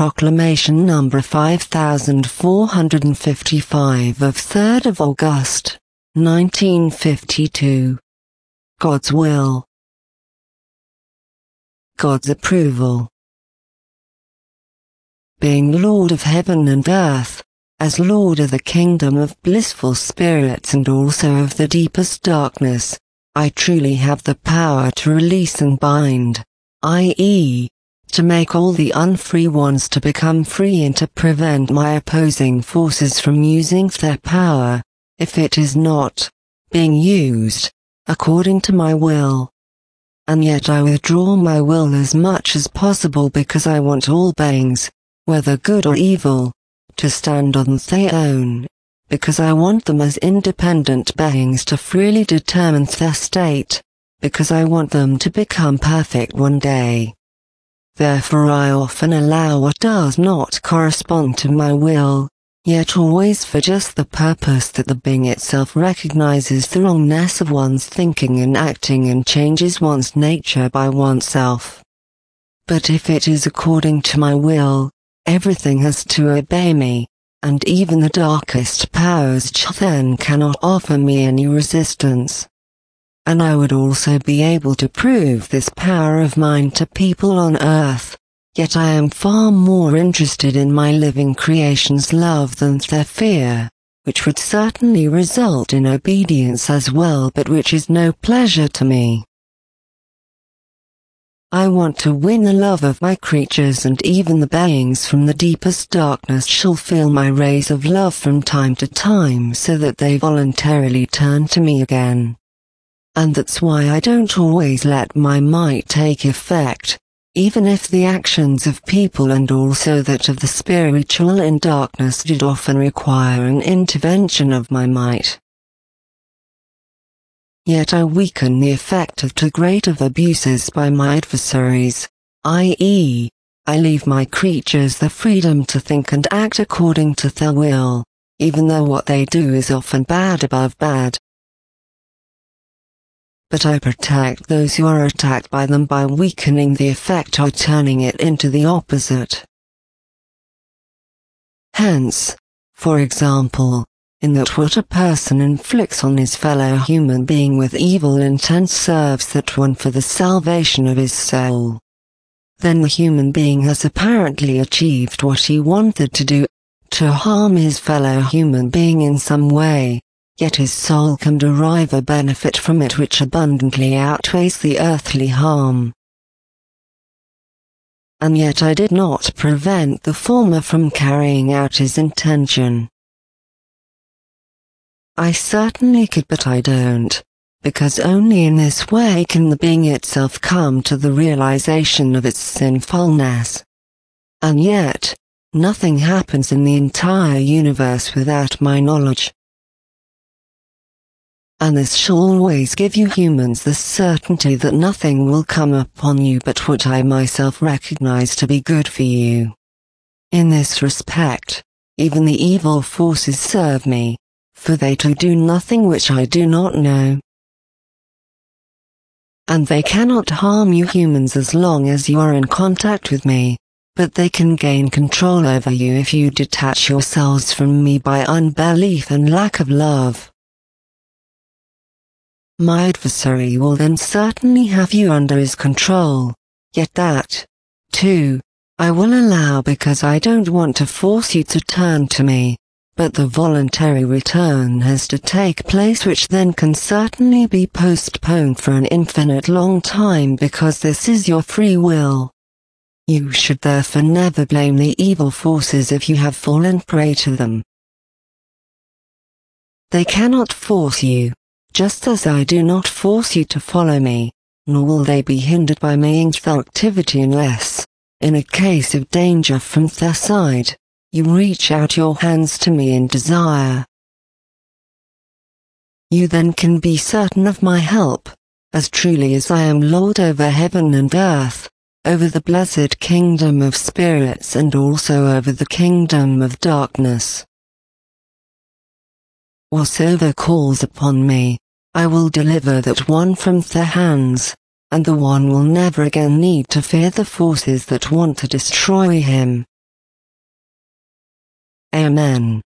Proclamation number 5455 of 3rd of August, 1952. God's will. God's approval. Being Lord of heaven and earth, as Lord of the kingdom of blissful spirits and also of the deepest darkness, I truly have the power to release and bind, i.e., to make all the unfree ones to become free and to prevent my opposing forces from using their power, if it is not being used according to my will. And yet I withdraw my will as much as possible because I want all beings, whether good or evil, to stand on their own, because I want them as independent beings to freely determine their state, because I want them to become perfect one day. Therefore I often allow what does not correspond to my will, yet always for just the purpose that the being itself recognizes the wrongness of one's thinking and acting and changes one's nature by oneself. But if it is according to my will, everything has to obey me, and even the darkest powers then cannot offer me any resistance. And I would also be able to prove this power of mine to people on earth, yet I am far more interested in my living creation's love than their fear, which would certainly result in obedience as well but which is no pleasure to me. I want to win the love of my creatures, and even the beings from the deepest darkness shall feel my rays of love from time to time so that they voluntarily turn to me again. And that's why I don't always let my might take effect, even if the actions of people and also that of the spiritual in darkness did often require an intervention of my might. Yet I weaken the effect of too great of abuses by my adversaries, i.e., I leave my creatures the freedom to think and act according to their will, even though what they do is often bad above bad. But I protect those who are attacked by them by weakening the effect or turning it into the opposite. Hence, for example, in that what a person inflicts on his fellow human being with evil intent serves that one for the salvation of his soul. Then the human being has apparently achieved what he wanted to do, to harm his fellow human being in some way. Yet his soul can derive a benefit from it which abundantly outweighs the earthly harm. And yet I did not prevent the former from carrying out his intention. I certainly could, but I don't, because only in this way can the being itself come to the realization of its sinfulness. And yet, nothing happens in the entire universe without my knowledge. And this shall always give you humans the certainty that nothing will come upon you but what I myself recognize to be good for you. In this respect, even the evil forces serve me, for they too do nothing which I do not know. And they cannot harm you humans as long as you are in contact with me, but they can gain control over you if you detach yourselves from me by unbelief and lack of love. My adversary will then certainly have you under his control, yet that, too, I will allow because I don't want to force you to turn to me, but the voluntary return has to take place, which then can certainly be postponed for an infinite long time because this is your free will. You should therefore never blame the evil forces if you have fallen prey to them. They cannot force you, just as I do not force you to follow me, nor will they be hindered by my activity unless, in a case of danger from their side, you reach out your hands to me in desire. You then can be certain of my help, as truly as I am Lord over heaven and earth, over the blessed kingdom of spirits and also over the kingdom of darkness. Whatsoever calls upon me, I will deliver that one from their hands, and the one will never again need to fear the forces that want to destroy him, Amen.